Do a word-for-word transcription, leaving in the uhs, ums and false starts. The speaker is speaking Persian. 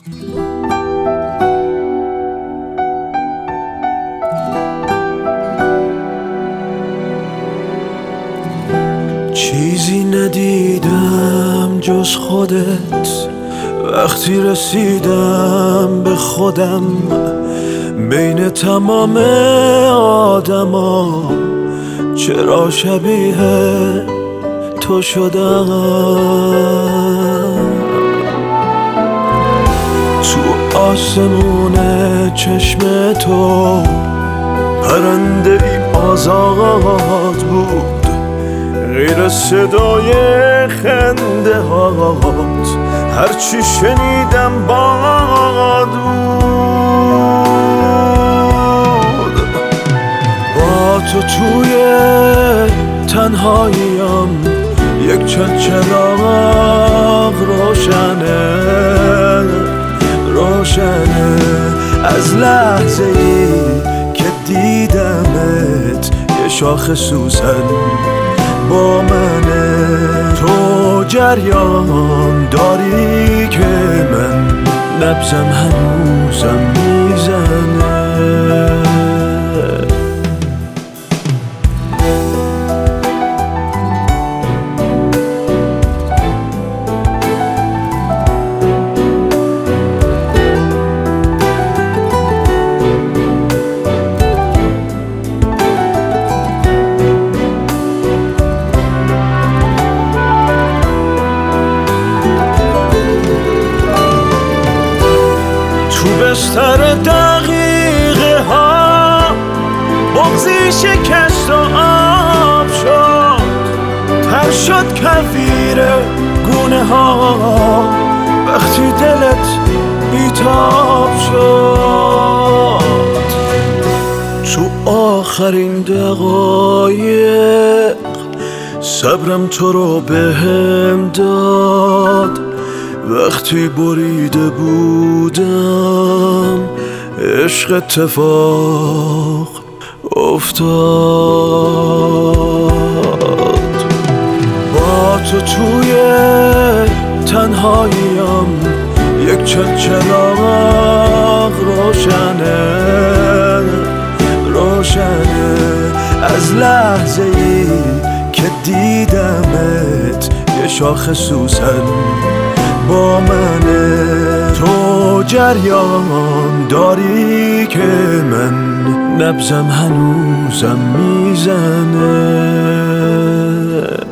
چیزی ندیدم جز خودت وقتی رسیدم به خودم، بین تمام آدما چرا شبیه تو شدم. تو آسمون چشم تو پرنده ای آزاد بود، غیر صدای خنده هات هرچی شنیدم باد بود. با تو توی تنهاییم یک چراغ روشنه روشنه از لحظه ای که دیدمت یه شاخ سوسن با منه. تو جریان داری که من نبضم هنوزم میزنه. بستر دقیقه ها بغضی شکست و آب شد، تر شد کفیر گونه ها وقتی دلت بیتاب شد. تو آخرین دقایق صبرم تو رو بهم داد، وقتی بریده بودم عشق اتفاق افتاد. با تو توی تنهاییم یک چراغ روشنه روشنه از لحظه ای که دیدمت یه شاخ سوسن با منه. تو جریان داری که من نبضم هنوزم میزنه.